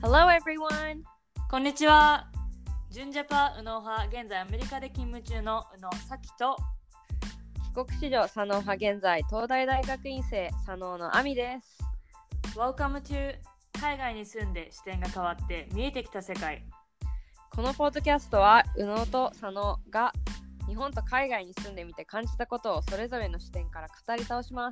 Hello everyone! こんにちは。ジュンジャパ右脳派、現在アメリカで勤務中の右脳咲と帰国子女左脳派、現在東大大学院生左脳の亜美です。 Welcome to 海外に住んで視点が変わって見えてきた世界。 このポッドキャストは右脳と左脳が日本と海外に住んでみて感じたことをそれぞれの視点から語り倒します。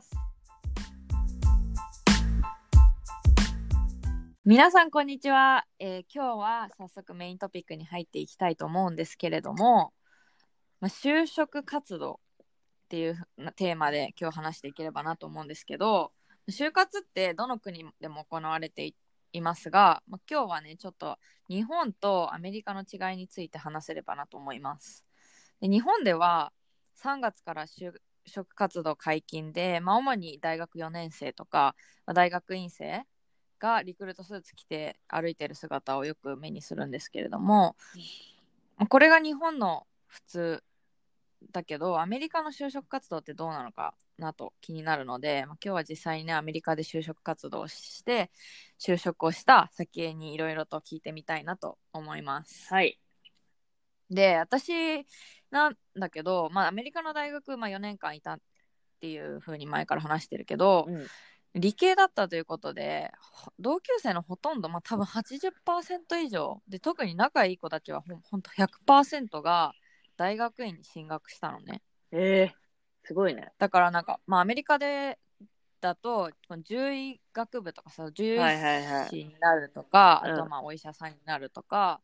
皆さんこんにちは。今日は早速メイントピックに入っていきたいと思うんですけれども、就職活動っていうテーマで今日話していければなと思うんですけど、就活ってどの国でも行われていますが、今日はねちょっと日本とアメリカの違いについて話せればなと思います。で、日本では3月から就職活動解禁で、主に大学4年生とか大学院生がリクルートスーツ着て歩いてる姿をよく目にするんですけれども、これが日本の普通だけど、アメリカの就職活動ってどうなのかなと気になるので、今日は実際にねアメリカで就職活動をして就職をした先にいろいろと聞いてみたいなと思います。 はい。 で、私なんだけど、アメリカの大学、4年間いたっていう風に前から話してるけど、理系だったということで、同級生のほとんど、多分 80% 以上で、特に仲いい子たちはほんと 100% が大学院に進学したのね。 すごいね。 だからアメリカでだと獣医学部とかさ、獣医師になるとか、あとはお医者さんになるとか、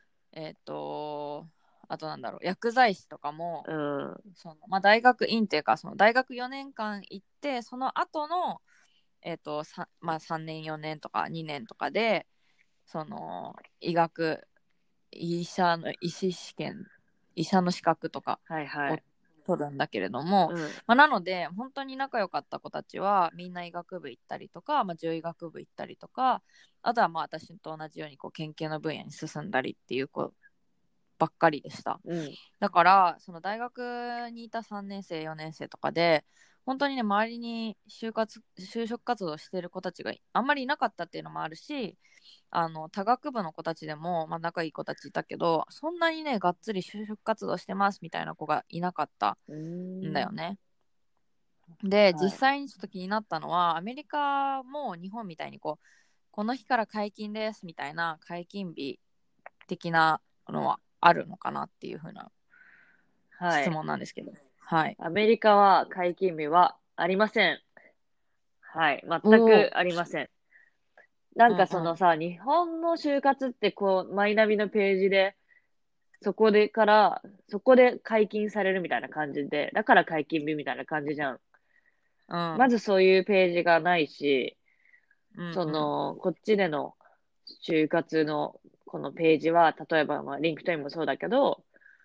あと薬剤師とかも、大学院っていうか、その大学4年間行って、その後の3年4年とか2年とかでその医者の資格とかを取るんだけれども、なので本当に仲良かった子たちはみんな医学部行ったりとか、獣医学部行ったりとか、あとは私と同じように研究の分野に進んだりっていう子ばっかりでした。だからその大学にいた3年生4年生とかで本当にね、周りに就職活動してる子たちがあんまりいなかったっていうのもあるし、他学部の子たちでも、仲いい子たちいたけど、そんなにねがっつり就職活動してますみたいな子がいなかったんだよね。で、実際にちょっと気になったのは、アメリカも日本みたいにこの日から解禁ですみたいな解禁日的なのはあるのかなっていう風な質問なんですけど。 アメリカは解禁日はありません。全くありません。そのさ、日本の就活ってマイナビのページで、そこで解禁されるみたいな感じで、だから解禁日みたいな感じじゃん。まずそういうページがないし、こっちでの就活のこのページは、例えばリンクトインもそうだけど、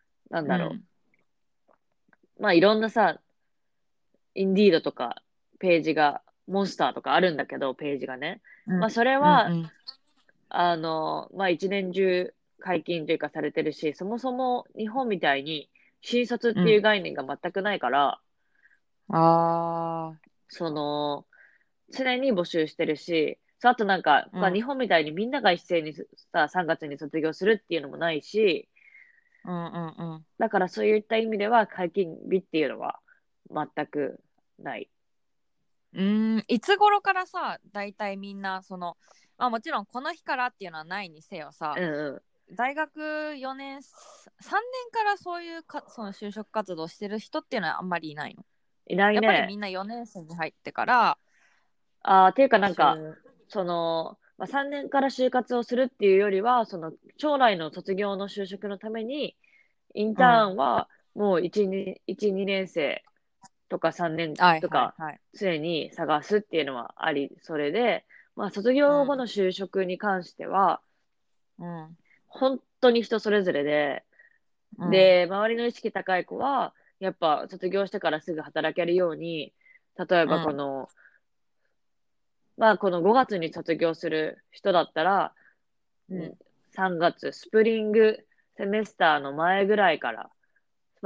いろんなさ、インディードとかページが、モンスターとかあるんだけど、ページがね。それは、一年中解禁というかされてるし、そもそも日本みたいに新卒っていう概念が全くないから、常に募集してるし、あと日本みたいにみんなが一斉にさ、3月に卒業するっていうのもないし、だからそういった意味では解禁日っていうのは全くない。 いつ頃からさ、大体みんなもちろんこの日からっていうのはないにせよさ、大学4年、3年からそういうその就職活動してる人っていうのはあんまりいないの？ いないね。 やっぱりみんな4年生に入ってから。 っていうか3年から就活をするっていうよりは、将来の卒業の就職のために、インターンはもう1、2年生とか3年とか、常に探すっていうのはあり、それで、卒業後の就職に関しては、本当に人それぞれで、で、周りの意識高い子は、やっぱ卒業してからすぐ働けるように、例えばこの5月に卒業する人だったら、3月、スプリングセメスターの前ぐらいから、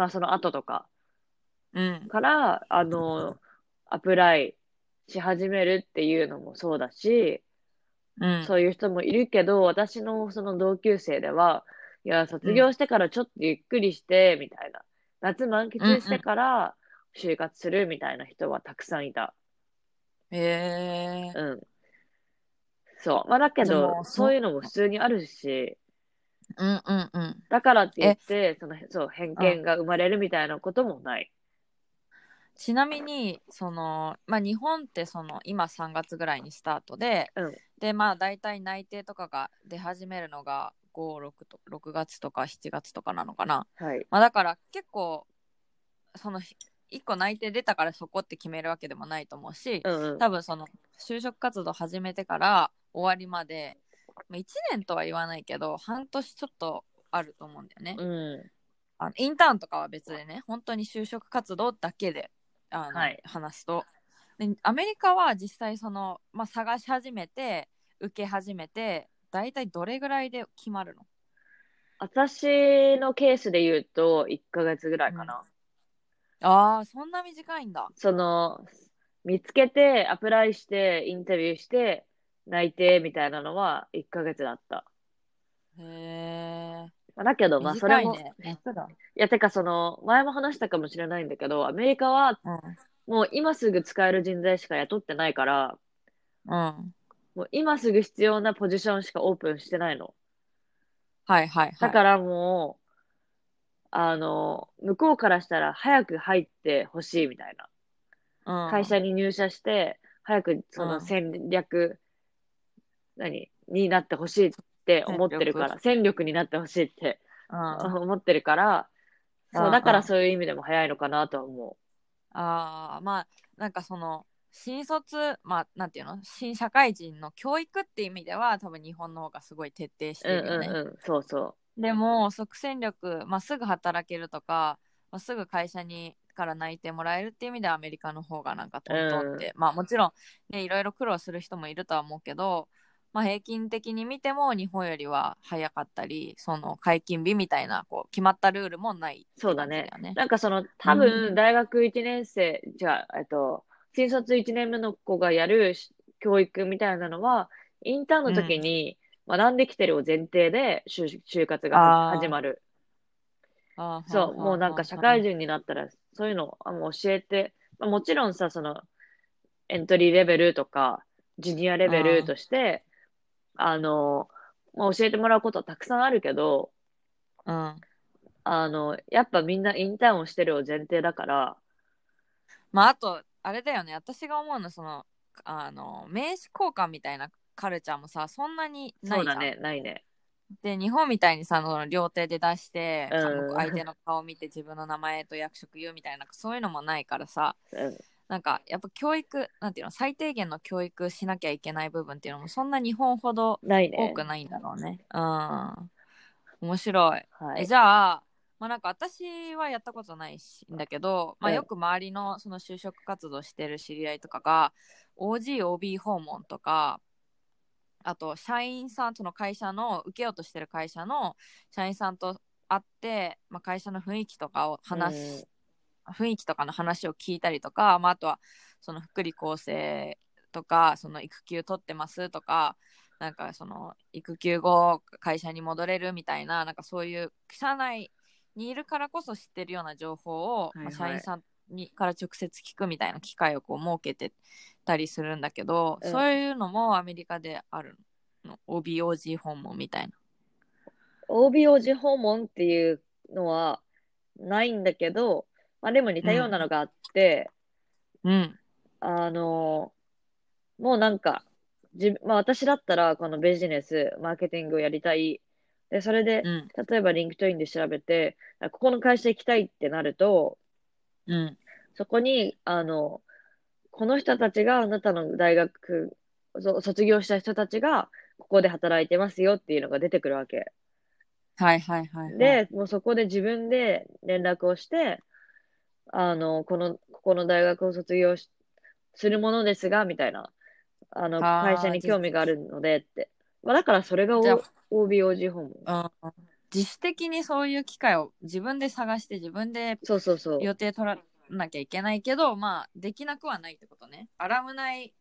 その後とか、から、アプライし始めるっていうのもそうだし、 うん。 そういう人もいるけど、私のその同級生では、いや、卒うん。 業してからちょっとゆっくりして、みたいな。夏満うん。 喫してから就活するみたいな人はたくさんいた。 へえ。 うん。そう。まあだけど、 じゃあもう、 そういうのも普通にあるし、 うんうんうん。 だからって言っえ、 て、そう、偏うん。 見が生まれるみたいなこともない。 ちなみに、まあ、日本って今3月ぐらいにスタートで、 うん。 で、まあ、大体内定とかが出始めるのが5、6月とか7月とかなのかな。 はい。 まあ、だから結構、1個内定出たからそこって決めるわけでもないと思うし、 うんうん。 多分就職活動始めてから終わりまで、まあ、1年とは言わないけど、半年ちょっとあると思うんだよね。 うん。 インターンとかは別でね、本当に就職活動だけではい。 話すと。で、アメリカは実際まあ、探し始めて、受け始めて、大体どれぐらいで決まるの？ 私のケースで言うと、1ヶ月ぐらいうん。 かな。 ああ、そんな短いんだ。 その、見つけて、アプライして、インタビューして、内定みたいなのは1ヶ月だった。 へえ、 まあだけど、まあそれも、 短いね。楽だ。 いや、てか前も話したかもしれないんだけど、アメリカはうん。 もう今すぐ使える人材しか雇ってないから、 うん。 もう今すぐ必要なポジションしかオープンしてないの。 はいはいはい。 だからもう、向こうからしたら早く入ってほしいみたいな。 うん。 会社に入社して、早くそのうん。 戦略、になってほしいって思ってる戦力。 から、戦力になってほしいってうん。うん思ってるから、そう、だからうん。 そういう意味でも早いのかなとは思ああ、まあ、なんか新卒、まあ、なんていうの、新社会人の教育って意味では、多分日本の方がすごい徹底しう。うんてるよね。 うんうん、そうそでも、即戦力、まあ、すぐ働けるとか、まあ、すぐ会社から内定もらえるっていう意味ではアメリカの方がなんかう。 トントンっうん。 て、まあもちろん、ね、いろいろ苦労する人もいるとは思うけど、まあ平均的に見ても日本よりは早かったり、解禁日みたいなこう決まったルールもないってそうだね。 感じだよね。 なんかうん。 多分、大学1年生、じゃあ、新卒1年目の子がやる教育みたいなのは、インターンのうん。 時に学んできてるを前提で就活が始あまる。 あ、はあ、はそう、 あ、はあ、 もうなんかはあ、は社会人になったら、そういうのもう教えて、まあ、もちろんさ、エントリーレベルとか、ジュニアレベルあ。 として、まあ、教えてもらうことはたくさんあるけど、 うん。うん。 やっぱみんなインターンをしてるを前提だから、 まああと、あれだよね、私が思うの名刺交換みたいなカルチャーもさ、そんなにないじゃん。 そうだね、ないね。 で、日本みたいに両手で出して、 う相手ん、 の顔を見て自分の名前と役職言うみたいな、そういうのもないからさ、 うん、 なんか、やっぱ教育、なんていうの、最低限の教育しなきゃいけない部分っていうのも、そんな日本ほどないね。 多くないんだろうね。うん。面白い。じはい。 ゃあ、まあなんか私はやったことないしんだけど、まうん、 あよく周りのその就職活動してる知り合いとかが、OG、OB 訪問とか、あと社員さんとの会社の受けようとしてる会社の社員さんと会って、まあ、会社のうん、 雰囲気とかの話を聞いたりとか、まあ、あとは福利厚生とか育休取ってますとか、なんか育休後会社に戻れるみたいな、なんかそういう社内にいるからこそ知ってるような情報を、まあ、社はいはい。 員さんから直接聞くみたいな機会をこう設けてたりするんだけど、 うん。 そういうのもアメリカであるの？ OBOG 訪問みたいな。 OBOG 訪問っていうのはないんだけど、まあでも似たよううん。 なのがあって、 うん。 あの、もうなんか、まあ私だったらこのビジネス、マーケティングをやりたい。で、それで、 うん。 例えばリンクトインで調べて、ここの会社行きたいってなると、 うん。 そこに、この人たちがあなたの大学、卒業した人たちが、ここで働いてますよっていうのが出てくるわけ。 はいはいはいはい。 で、もうそこで自分で連絡をして、ここの大学をするものですが、みたいな、会社ああ、 に興味があるのでって。まあ、だからそれが、 じゃ OBOG 訪問。 あ、うん、自主的にそういう機会を自分で探して自分でそうそうそ予定取らなきゃいけないけど、まあ、できなくはないってことね。アラムナイ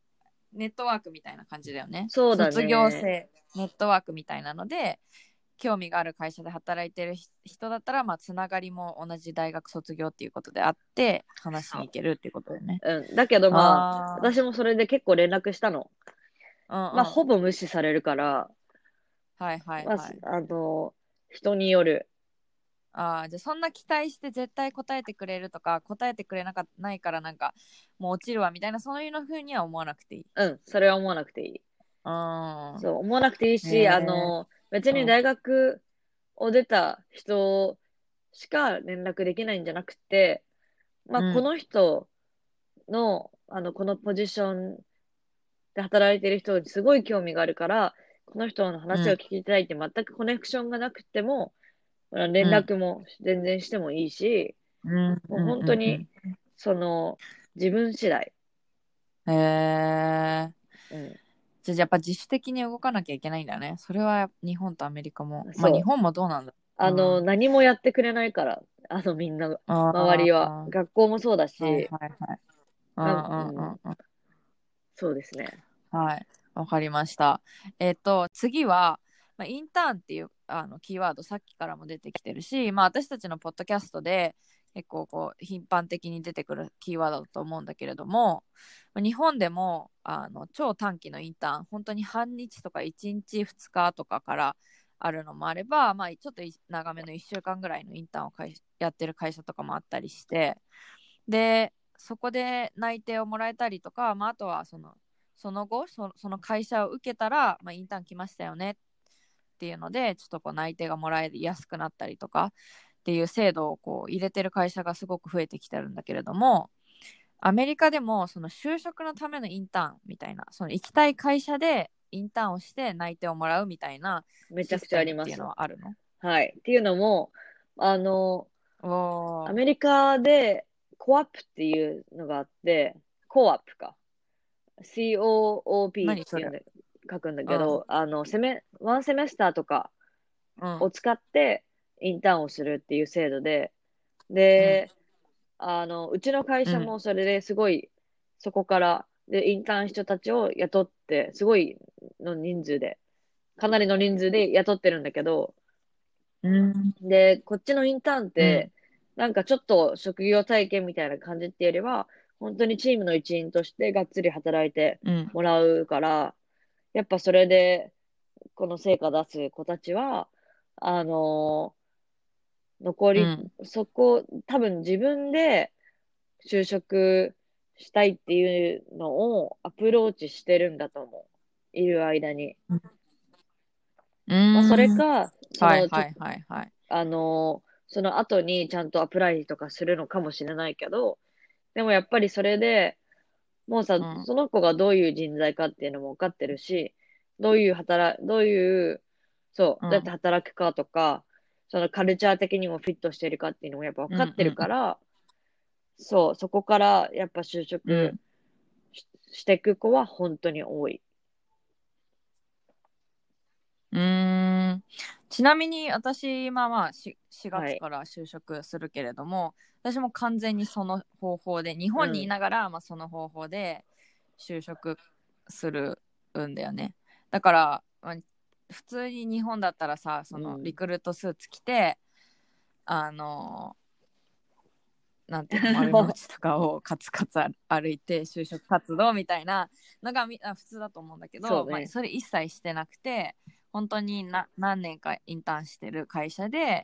ネットワークみたいな感じだよね。 そうだね。 卒業生ネットワークみたいなので、興味がある会社で働いてる人だったら、まあ、つながりも同じ大学卒業っていうことであって話しに行けるっていうことだよね。 うん。だけどまあ、私もそれで結構連絡したの。まあ、ほぼ無視されるから、 はいはいまはい。 あ、人による。 じゃあそんな期待して絶対答えてくれるとか、答えてくれないからなんかもう落ちるわみたいな、そういうの風には思わなくていい。 うん、それは思わなくていい。そう、思わなくていいし、別に大学を出た人しか連絡できないんじゃなくて、まあ、この人の、このポジションで働いてる人にすごい興味があるから、この人の話を聞きたいって全くコネクションがなくても、連絡も全然してもいいし、もう本当に、自分次第。 へえ。 うん。 じゃあやっぱ自主的に動かなきゃいけないんだね。それは日本とアメリカも。まあ日そう。 本もどうなんだ。 何もやってくれないから、みんな、周りは。学校もそうだし、 はいはいはい。 そうですね。 はい。わかりました。次は、まあ、インターンっていうキーワードさっきからも出てきてるし、まあ、私たちのポッドキャストで結構こう頻繁的に出てくるキーワードだと思うんだけれども、日本でも超短期のインターン、本当に半日とか1日2日とかからあるのもあれば、まあ、ちょっと長めの1週間ぐらいのインターンをやってる会社とかもあったりして、でそこで内定をもらえたりとか、まあ、あとはその後その会社を受けたら、まあ、インターン来ましたよねっていうのでちょっとこう内定がもらえやすくなったりとかっていう制度をこう入れてる会社がすごく増えてきてるんだけれども、アメリカでもその就職のためのインターンみたいな、その行きたい会社でインターンをして内定をもらうみたいなめちゃくちゃあります。 システムっていうのはあるの？ はい。っていうのも、アメリカでコアップっていうのがあって、コアップか。COOP っていうんで書くんだけど、ワンセメスターとかを使ってインターンをするっていう制度で、で、うちの会社もそれですごい、そこから、で、インターン人たちを雇って、すごいの人数で、かなりの人数で雇ってるんだけど、で、こっちのインターンって、なんかちょっと職業体験みたいな感じっていうよりは、本当にチームの一員としてがっつり働いてもらうから、やっぱそれで、この成果出す子たちは、あの残り、多分自分で就職したいっていうのをアプローチしてるんだと思う。いる間に。まあ、それか、その後にちゃんとアプライとかするのかもしれないけど、でもやっぱりそれで、もうさ、その子がどういう人材かっていうのも分かってるし、どういう、どうやって働くかとか、そのカルチャー的にもフィットしてるかっていうのもやっぱ分かってるから、そこからやっぱ就職していく子は本当に多い。 ちなみに私、まあ 4月から就職するけれども、私も完全にその方法で、日本にいながら、その方法で就職するんだよね。だから、普通に日本だったらさ、そのリクルートスーツ着て、なんていうの、丸の内とかをカツカツ歩いて就職活動みたいなのが普通だと思うんだけど、それ一切してなくて、本当に何年かインターンしてる会社で、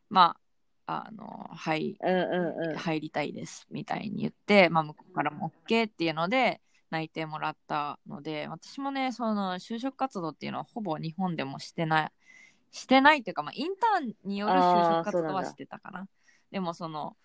入りたいですみたいに言って、向こうからも OK っていうので内定もらったので、私もね、その就職活動っていうのはほぼ日本でもしてないっていうか、インターンによる就職活動はしてたかな。でも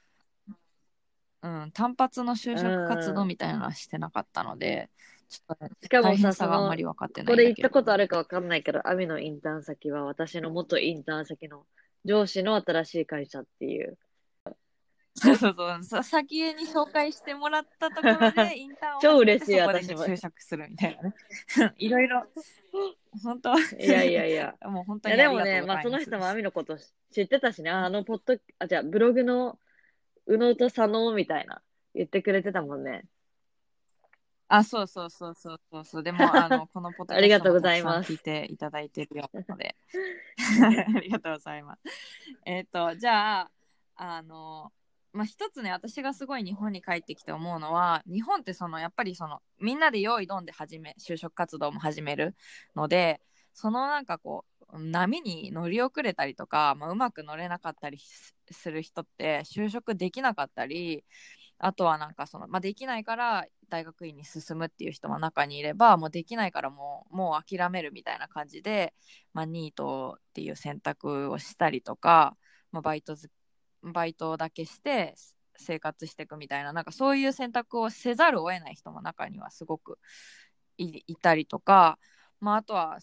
単発の就職活動みたいなのはしてなかったので、ちょっと、ね、 しかも大変さがあんまり分かってないんだけど。 これ行ったことあるか分かんないけど、アミのインターン先は私の元インターン先の上司の新しい会社っていう。 そう先に紹介してもらったところでインターンを超嬉しい、 そこで就職するみたいなね。いろいろ、本当。 いや。 もう本当にありがとうございます。 でもね、その人もアミのこと知ってたしね、ブログの宇野と佐野みたいな言ってくれてたもんね。 あ、そうそうそうそうそうそう。でも、このポッドキャストありがとうごもたくさんざいます。 聞いていただいてるようなので、ありがとうございます。じゃあ、まあ、一つね、私がすごい日本に帰ってきて思うのは、日本ってやっぱりみんなで用意どんで就職活動も始めるので、なんかこう、波に乗り遅れたりとか、まあ、うまく乗れなかったりする人って就職できなかったり、あとはなんかまあ、できないから大学院に進むっていう人も中にいれば、もうできないからもう諦めるみたいな感じで、まあ、ニートっていう選択をしたりとか、まあ、バイトだけして生活していくみたいな、なんかそういう選択をせざるを得ない人も中にはすごくいたりとか、まあ、あとは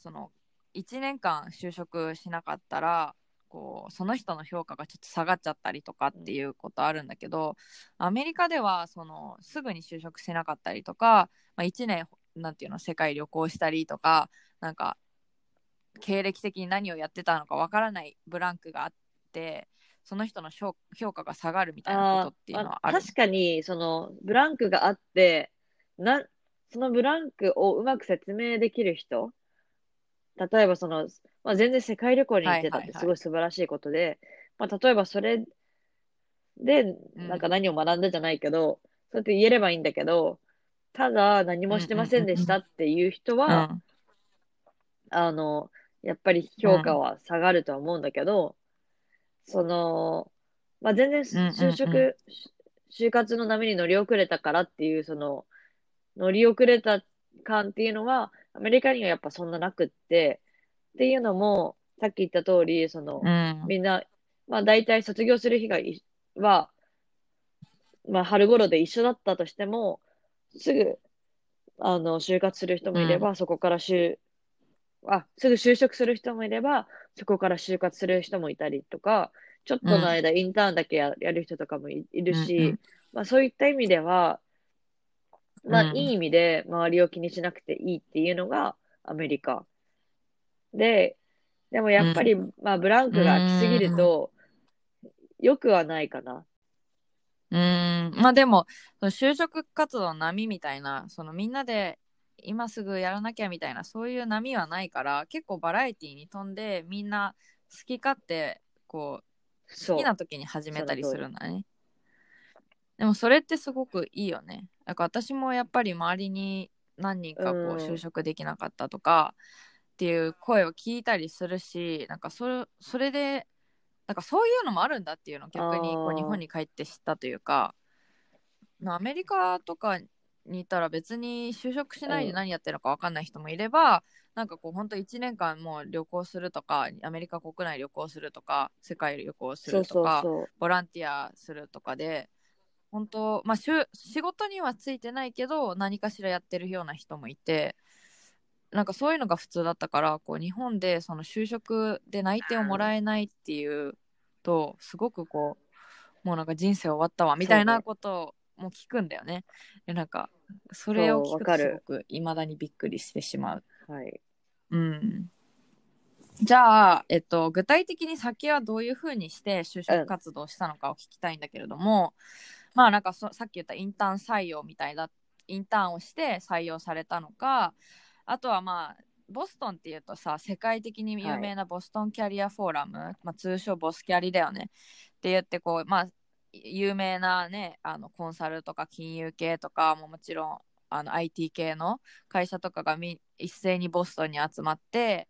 1年間就職しなかったらその人の評価がちょっと下がっちゃったりとかっていうことあるんだけど、アメリカではすぐに就職しなかったりとか、まあ、1年なんていうの世界旅行したりとか、なんか経歴的に何をやってたのかわからないブランクがあって、その人の評価が下がるみたいなことっていうまあ、 のはある。 確かに、ブランクがあって、そのブランクをうまく説明できる人、例えばまあ、全然世界旅行に行っはいてたってすはいはい。 ごい素晴らしいことで、まあ、例えばそれで、なんかうん何を学んだじゃないけど、そうやって言えればいいんだけど、ただ何うんもしてませんでしたうんっていう人は、 うんあの、やっぱり評価うんは下がるとは思うんだけど、その、まあ、全然うんうんうん就活の波に乗り遅れたからっていう、乗り遅れた感っていうのは、アメリカにはやっぱそんななくって、っていうのも、さっき言った通り、 うんみんな、まあ大体卒業する日は、まあ春頃で一緒だったとしても、すぐ、就活する人もうんいれば、すぐ就職する人もいれば、そこから就活する人もいたりとか、ちょっうんとの間インターンだけやる人とかもいるし、 うんうんまあそういった意味では、まあいいうん意味で周りを気にしなくていいっていうのがアメリカ。で、でもやっぱり、まあブランうクが空きすぎるんと良くはないかな。 まあでも、その就職活動の波みたいな、みんなで今すぐやらなきゃみたいな、そういう波はないから、結構バラエティに富んで、みんな好き勝手、好きそな時に始う、 めたりすその通り。 るんだね。でもそれってすごくいいよね。だから私もやっぱり周りに何人うか就ん、 職できなかったとかっていう声を聞いたりするし、なんかそれで、なんかそういうのもあるんだっていうのを逆に日本ああ、 に帰って知ったというか、アメリカとかにいたら別に就職しないでうん、 何やってるのか分かんない人もいれば、なんか本当1年間もう旅行するとか、アメリカ国内旅行するとか、世界旅行すそうるとか、 そうそボランティアするとかで、本当、まあ、仕事にはついてないけど何かしらやってるような人もいて、なんかそういうのが普通だったから、日本で就職で内定をもらえないっていうと、すごくもうなんか人生終わったわう、 みたいなそうね。 ことも聞くんだよね。なんかそれをそう、 聞くとすごわかる。 く未だにびっくりしてしまう。 はい。 うん。じゃあ、具体的に先はどういうふうにして就職うん、 活動したのかを聞きたいんだけれども、まあなんかさっき言ったインターン採用みたいだ、インターンをして採用されたのか、あとはまあ、ボストンっていうとさ、世界的に有はい。 名なボストンキャリアフォーラム、まあ、通称ボスキャリだよね。って言ってまあ、有名なね、コンサルとか金融系とかももちろん、IT 系の会社とかが一斉にボストンに集まって、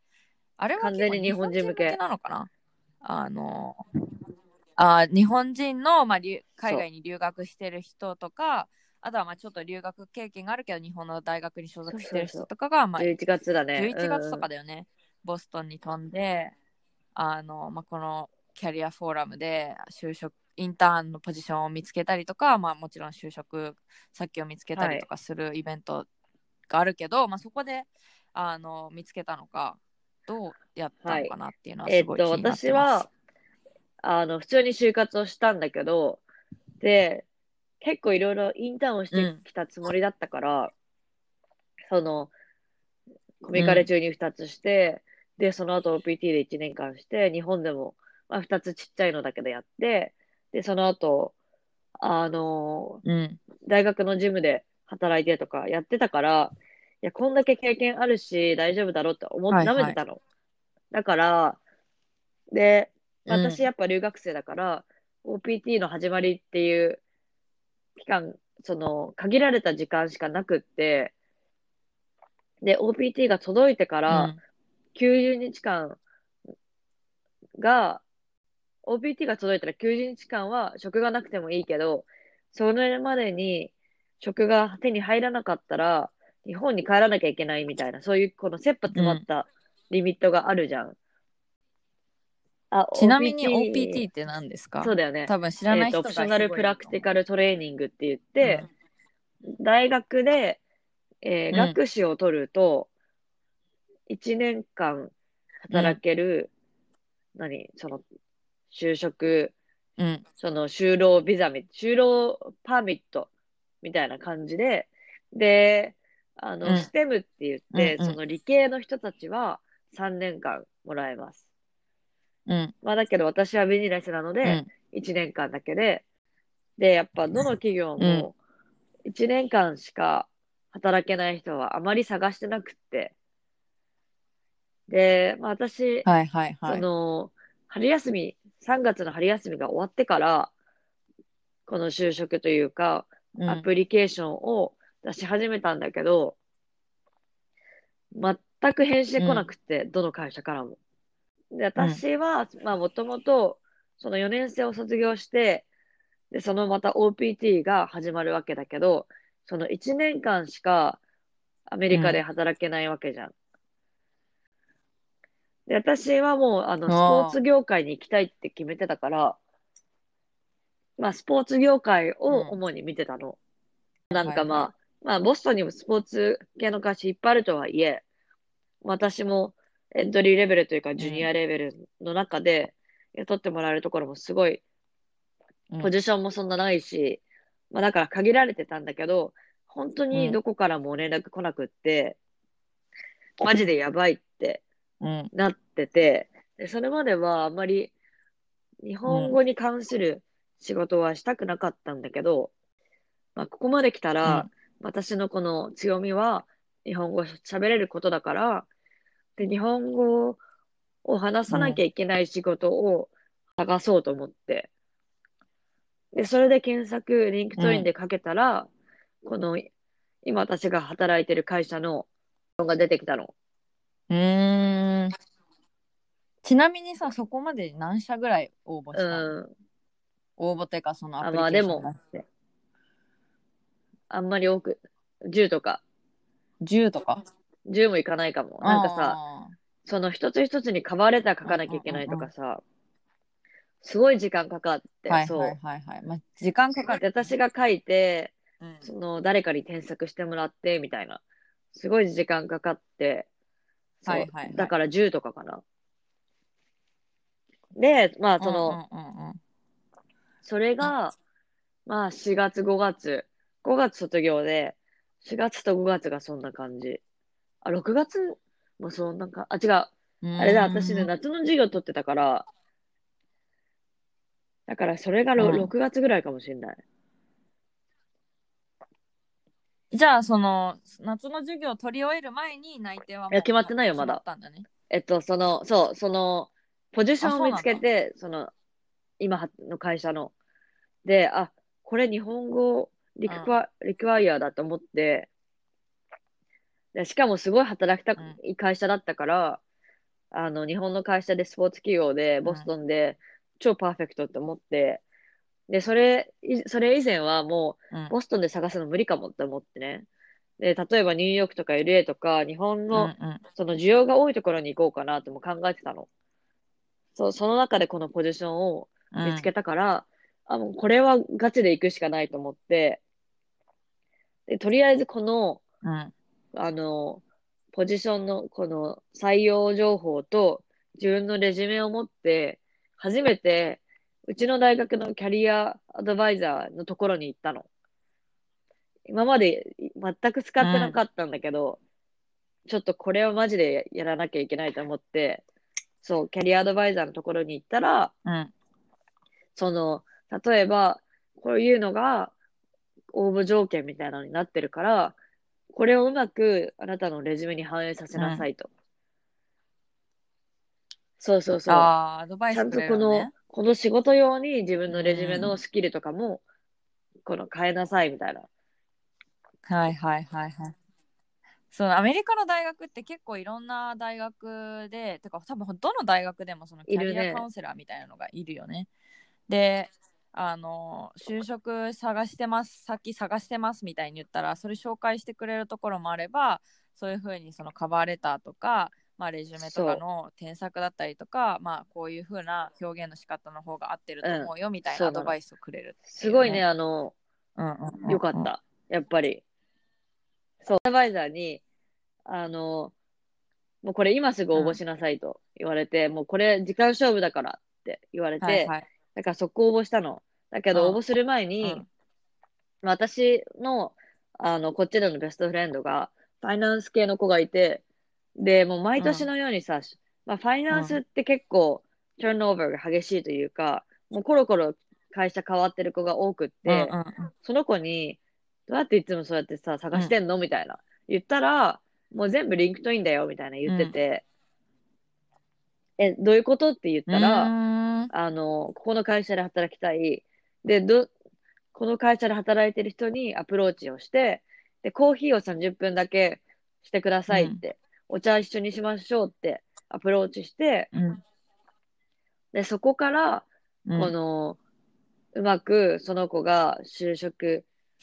あれは結構日完全に日本人向け本人向け。 なのかな。あの、日本人の、まあ、海そ外に留学してる人とか、あとはまあちょっと留学経験があるけど日本の大学に所う。そう属してる人そうそう。 とかが、まあ、 11月だね。 11 う月とんうん。 かだよね、ボストンに飛んで、まあ、このキャリアフォーラムでインターンのポジションを見つけたりとか、まあ、もちろん就職先を見つけたりとはい。 かするイベントがあるけど、まあ、そこで見つけたのか、どうやったはい。 のかなっていうのはすごい気になってます。 私は、普通に就活をしたんだけど、で、結構いろいろインターンをしてうん、 きたつもりだったから、その、コミカレうん、 中に2つして、で、その後 OPT で1年間して、日本でも、まあ、2つちっちゃいのだけでやって、で、その後、あの、 うん、 大学のジムで働いてとかやってたから、いや、こんだけ経験あるし、大丈夫だろうって舐めはいはい。 てたの。だから、で、私うん。 やっぱ留学生だから、OPT の始まりっていう期間、限られた時間しかなくって、で、OPT が届いてからうん。 90日間が、OPT が届いたら90日間は職がなくてもいいけど、それまでに職が手に入らなかったら、日本に帰らなきゃいけないみたいな、そういうこの切羽うん。 詰まったリミットがあるじゃん。あ、 ちなみに OPT っ OPT、 て何ですか？ そうだよね。 多分知らないオプ人がすショナルプごいいると思ラクティカルトレーニングって言っう。うて、 ん。 大学で、 うん。 学士を取ると、1年間働うん。 ける、就職、 うん。 就労パーミットみたいな感じで、で、 うん。 ステムって言って、 うん。うん。 理系の人たちは3年間もらえます。 うん。 まあだけど私はビジネスなので、 うん。 1年間だけで、で、やっぱどの企業うん。 も1年間しか働けない人はあまり探してなくって、で、まあ私、 はいはいはい。 その、春休み、3月の春休みが終わってから、この就職というか、アうん。 プリケーションを出し始めたんだけど、全く返信来なうん。 くて、どの会社からも。で、 うん。 私は、まあもともと、その4年生を卒業して、で、そのまた OPT が始まるわけだけど、その1年間しかアメリカでうん。 働けないわけじゃん。で、私はもう、スポーああ。 ツ業界に行きたいって決めてたから、まあ、スポーツ業界うん。 を主に見てたの。なんはいはい。 かまあ、ボストンにもスポーツ系の会社いっぱいあるとはいえ、私もエントリーレベルというか、ジュニアうん。 レベルの中で雇ってもらえるところもすごい、 うん。 ポジションもそんなないし、まあ、だから限られてたんだけど、本当うん。 にどこからも連絡来なくって、マジでやばいってうん。 なってて、で、それまではあんまり日うん。 本語に関する仕事はしたくなかったんだけど、まあ、ここまで来たら、 うん。 私のこの強みは、日本語喋れることだから、で、日本語を話さなきゃうん。 いけない仕事を探そうと思って。で、それで検索、リンクトインでかけたら、この、今私が働いてる会社のが出てきたの。 うん。ちなみにさ、そこまで何社ぐらい応募うしたの？ ん。 応募ってか、そのアあ、 プリケーションまあでも、 出して。 あんまり多く、10とか、 10とか？ 10もいかないかも。なんかさ、 あその一つ一つにカバーレター書あ。うんかなきゃいけないうんうんうん。 とかさ、すごい時間かかって、 はいはいそはいはい。まあ、時間かかう。で、 るね。 私が書いて、 うん。 誰かに添削してもらって、みたいな。すごい時間かかって、 はいそう。 はいはい。 だから10とかかな。で、まあ、 うんうんうんうん。 それが、まあ、4月、5月。5月卒業で、4月と5月がそんな感じ。あ、6月もそんなか、あ、違う。 うあれだ、私ね、 ーん。 夏の授業取ってたから、だからそれがうん。 6月ぐらいかもしれない。 じゃあ、その、夏の授業を取り終える前に内定はいや、決まってもうないよ、 決まっまだ。 たんだね。 そう、ポジショあ、 ンを見つそうなんだ。 けて、今の会社の。で、あ、これ日本語うん。 リクワイアだと思って、で、しかもすごい働きたうん。 い会社だったから、日本の会社でスポーツ企業で、ボスうん。 トンで、超パーフェクトって思って、で、それ以前はもう、 うん。 ボストンで探すの無理かもって思ってね。で、例えばニューヨークとか LA とか、日本うん。 の、 うん。 その需要が多いところに行こうかなっても考えてたの。そう、その中でこのポジションをうん。 見つけたから、あ、もうこれはガチで行くしかないと思って、で、とりあえずこの、 うん。 あの、ポジションのこの採用情報と自分のレジュメを持って、初めてうちの大学のキャリアアドバイザーのところに行ったの。今まで全く使ってなうん。 かったんだけど、ちょっとこれはマジでやらなきゃいけないと思って、そう、キャリアアドバイザーのところに行ったら、 うん。 その、例えば、こういうのが応募条件みたいなのになってるから、これをうまくあなたのレジュメに反映させなさいと。そうそうそう。 ああ、アドバイスくちゃんとれるのね。 この仕事用に自分うのレジュメのん。 スキルとかも、変えなさいみたいな。 はいはいはいはい。そう、アメリカの大学って結構いろんな大学で、てか多分どの大学でもそのキャリアカウいるね。 ンセラーみたいなのがいるよね。で、就職探してます、先探してますみたいに言ったら、それ紹介してくれるところもあれば、そういうふうにそのカバーレターとか、まあ、レジュメとかその添削だったりとか、まあ、こういうふうな表現の仕方の方が合ってるう。うん。 と思うよみたいなそうなの。 アドバイスをくれるってすごいね、 いうね。うんうんよかうんうん。 った。やっぱり。そう、アドバイザーに、あの、もうこれ今すぐ応募しなさいと言われて、もうこれ時間勝負だからって言われて、 はいはい。 だから速攻応募したの。だけうんど応募する前に、 うん私の、こっちでのベストフレンドが、ファイナンス系の子がいて、で、もう毎年うんのようにさ、まあ、ファイナンスうんって結構、ターンオーバーが激しいというか、もうコロコロ会社変わってる子が多くっうんて、 うんその子に、どうやっていつもそうやってさ、探うんしてんのみたいな。言ったら、もう全部リンクトインだよ、みたいな言っうんてて、どういうことって言っうたら、 ーんここの会社で働きたい。で、この会社で働いてる人にアプローチをして、で、コーヒーを30分だけしてくださうんいって、お茶一緒にしましょうってアプローチして、 うんで、そこから、 うんこの、うまくその子が就職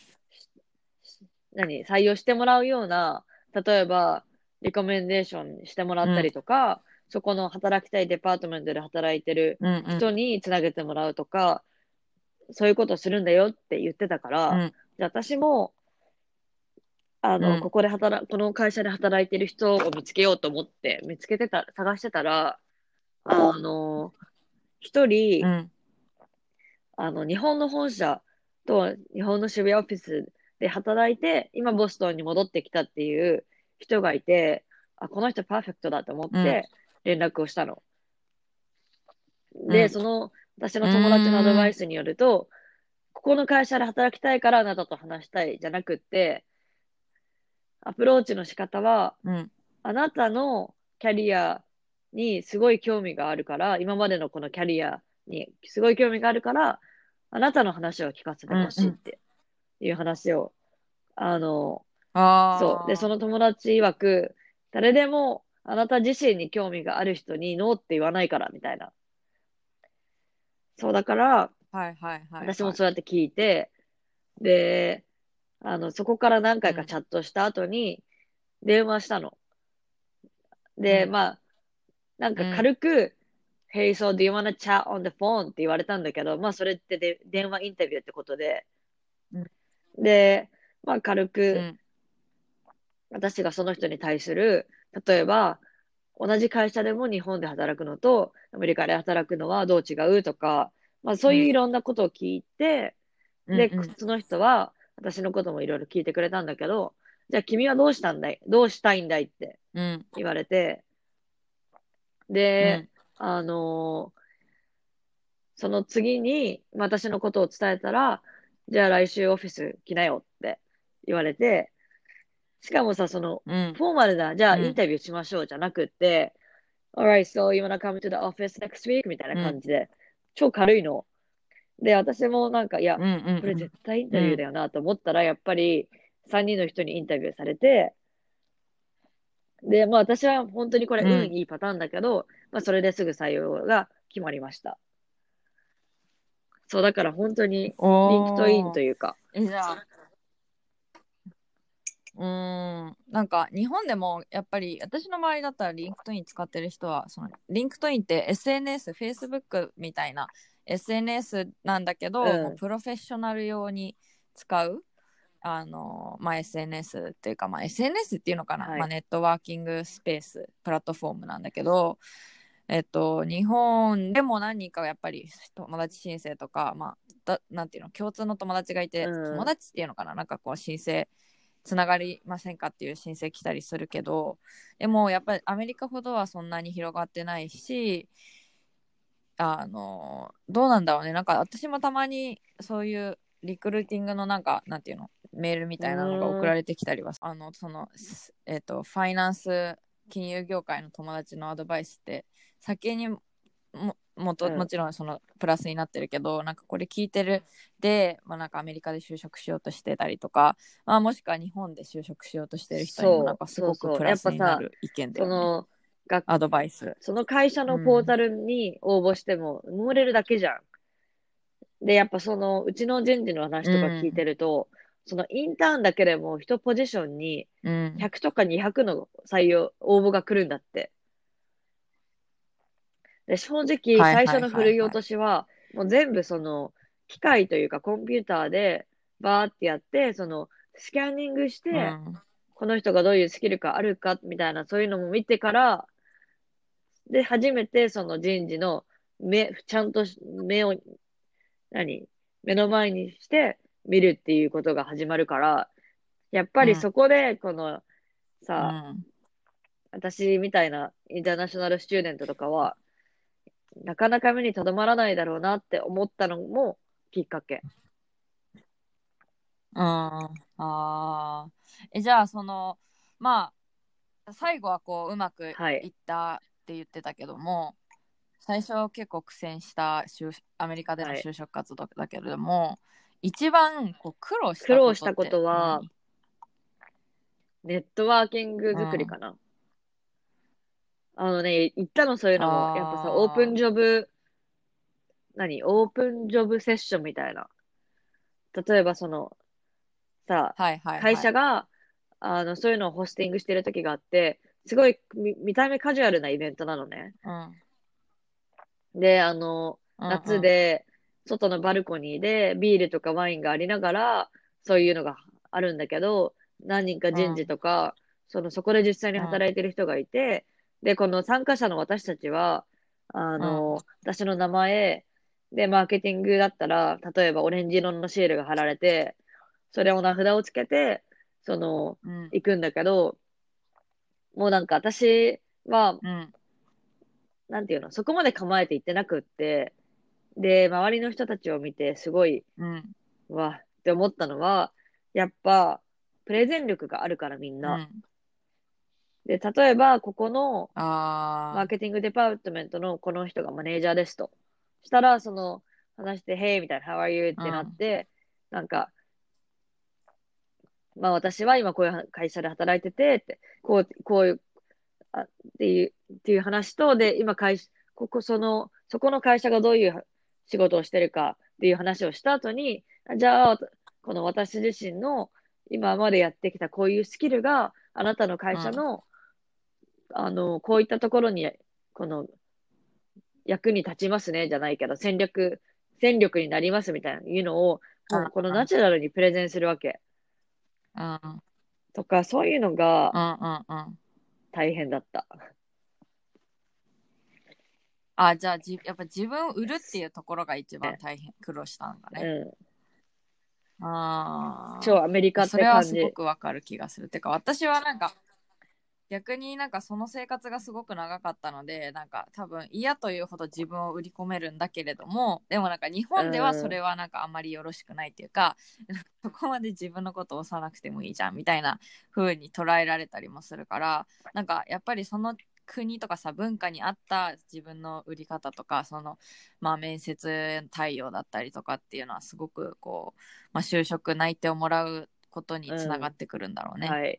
採用してもらうような、例えば、リコメンデーションしてもらったうんりとか、そこの働きたいデパートメントで働いてるうん人につなげてもらうとか、そういうことするんだよって言ってたから、 うんじゃあ私も、 うんこの会社で働いてる人を見つけようと思って、探してたら、あの、一人、 うん日本の本社と日本の渋谷オフィスで働いて、今ボストンに戻ってきたっていう人がいて、この人パーフェクトだと思っうんて連絡をしたの。で、 うん私うの友達のアドバーんイスによると、ここの会社で働きたいからあなたと話したいじゃなくって、アプローチの仕方は、 うんあなたのキャリアにすごい興味があるから、今までのこのキャリアにすごい興味があるから、あなたの話を聞かせてほうんうんしいっていう話を、あの、そう。で、そあの友達曰く、誰でもあなた自身に興味がある人にノーって言わないから、みたいな。そうだから、 あはいはいはいはい私もそうやって聞いて、で、そこから何回かチうんャットした後に、電話したの。で、 うんまあ、なんかうん軽く、Hey, so do you wanna chat on the phone? って言われたんだけど、まあそれって電話インタビューってことで、 うんで、まあ軽く、 うん私がその人に対する、例えば、同じ会社でも日本で働くのと、アメリカで働くのはどう違うとか、まあそういういろんなことを聞いて、で、 うんうんその人は、私のこともいろいろ聞いてくれたんだけど、じゃあ君はどうしたいんだいってうん言われて、で、 うんあのーその次に私のことを伝えたら、じゃあ来週オフィス来なよって言われて、しかもさ、 うんフォーマルな、じゃあインうんタビューしましょうじゃなくって、Alright, so you wanna come to the office next week? みたいなうん感じで、超軽いの。で、私もなんか、いや、 うんこれ絶対インタうんビューだよなと思ったら、やっぱり3人の人にインタビューされて、で、まあ私は本当にこれうんいいパターンだけど、まあそれですぐ採用が決まりました。そう、だから本当にリンクトインおーというか、 じゃあなんか日本でもやっぱり私の周りだったらリンクトイン使ってる人はそのリンクトインって SNS、Facebook みたいな SNS なんだけうどもうん、 プロフェッショナル用に使うまあ、SNS っていうか、まあ、SNS っていうのかな、まあ、 はい。 ネットワーキングスペースプラットフォームなんだけど、日本でも何人かやっぱり友達申請とか、まあ、なんていうの共通の友達がいうて友ん、 達っていうのかななんかこう申請つながりませんかっていう申請来たりするけどでもやっぱりアメリカほどはそんなに広がってないしどうなんだろうねなんか私もたまにそういうリクルーティングのなんていうのメールみたいなのが送られてきたりは、ファイナンス金融業界の友達のアドバイスって先にもちろんそのプラスになってるけど、なんかこれ聞いてるで、なんかアメリカで就職しようとしてたりとか、もしくは日本で就職しようとしてる人にもなんかすごくプラスになる意見だよね。アドバイス。 その会社のポータルに応募しても埋もれるだけじゃん。で、やっぱうちの人事の話とか聞いてると、そのインターンだけでも1ポジションに100とか200の応募が来るんだって。で、正直、最初のふるい落としは、もう全部機械というかコンピューターでバーってやって、スキャンニングして、この人がどういうスキルがあるかみたいな、そういうのも見てから、で、初めてその人事のちゃんと目の前にして見るっていうことが始まるから、やっぱりそこで、私みたいなインターナショナルスチューデントとかは、なかなか目にとどまらないだろうなって思ったのもきっかけ。 じゃあ最後はこううまくいったって言ってたけども、最初結構苦戦したアメリカでの就職活動だけれども、一番こう苦労したことはネットワーキング作りかな。言ったのそういうのも、やっぱさ、オープンジョブセッションみたいな。例えば会社が、そういうのをホスティングしてる時があって、すごい見た目カジュアルなイベントなのね。で、夏で、外のバルコニーでビールとかワインがありながら、そういうのがあるんだけど、何人か人事とか、そこで実際に働いてる人がいて、で、この参加者の私たちは、私の名前でマーケティングだったら、例えばオレンジ色のシールが貼られて、それを名札をつけて、行くんだけど、もうなんか私は、なんていうの、そこまで構えていってなくって、で、周りの人たちを見て、すごい、わって思ったのは、やっぱ、プレゼン力があるからみんな。で、例えば、ここの、マーケティングデパートメントのこの人がマネージャーですと。したら、話して、Hey! みたいな、How are you? ってなって、なんか、私は今こういう会社で働いてて、って、こういう、っていう話と、で、今そこの会社がどういう仕事をしてるかっていう話をした後に、じゃあ、この私自身の今までやってきたこういうスキルがあなたの会社の、こういったところに、役に立ちますね、じゃないけど、戦力になりますみたいないうのを、もうこのナチュラルにプレゼンするわけ。とか、そういうのが大変だった。 じゃあやっぱ自分を売るっていうところが一番苦労したんだね。 超アメリカって感じ。 それはすごくわかる気がする。てか私はなんか逆になんかその生活がすごく長かったので、なんか多分嫌というほど自分を売り込めるんだけれども、でもなんか日本ではそれはなんかあんまりよろしくないっていうか、そこまで自分のことを押さなくてもいいじゃんみたいな風に捉えられたりもするから、なんかやっぱりその国とかさ文化に合った自分の売り方とか面接対応だったりとかっていうのはすごくこう、就職内定をもらうことにつながってくるんだろうね。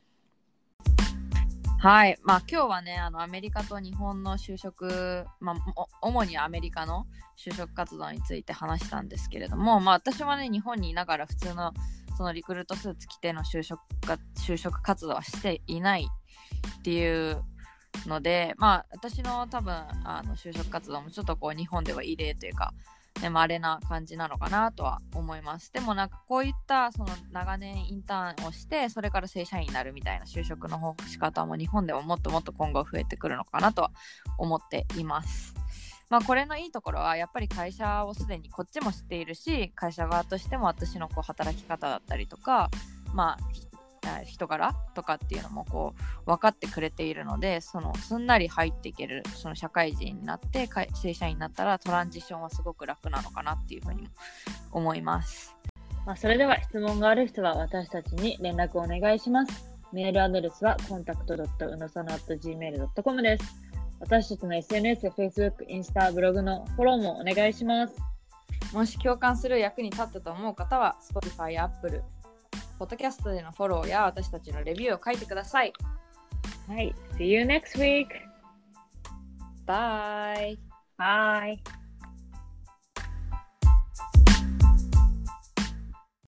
はい、今日はねアメリカと日本の就職、主にアメリカの就職活動について話したんですけれども、私はね日本にいながら普通のそのリクルートスーツ着ての就職活動はしていないっていうので、私の多分就職活動もちょっとこう日本では異例というか稀な感じなのかなとは思います。でもなんかこういった長年インターンをしてそれから正社員になるみたいな就職の仕方も日本でももっともっと今後増えてくるのかなとは思っています。これのいいところはやっぱり会社をすでにこっちも知っているし、会社側としても私のこう働き方だったりとか人柄とかっていうのもこう分かってくれているので、すんなり入っていける社会人になって正社員になったらトランジションはすごく楽なのかなっていうふうに思います。 それでは質問がある人は私たちに連絡をお願いします。メールアドレスは contact.unosano@gmail.com です。私たちの SNS、Facebook、インスタ、ブログのフォローもお願いします。 もし共感する役に立ったと思う方は Spotify や Apple、ポッドキャストでのフォローや私たちのレビューを書いてください。 はい。See you next week! Bye! Bye!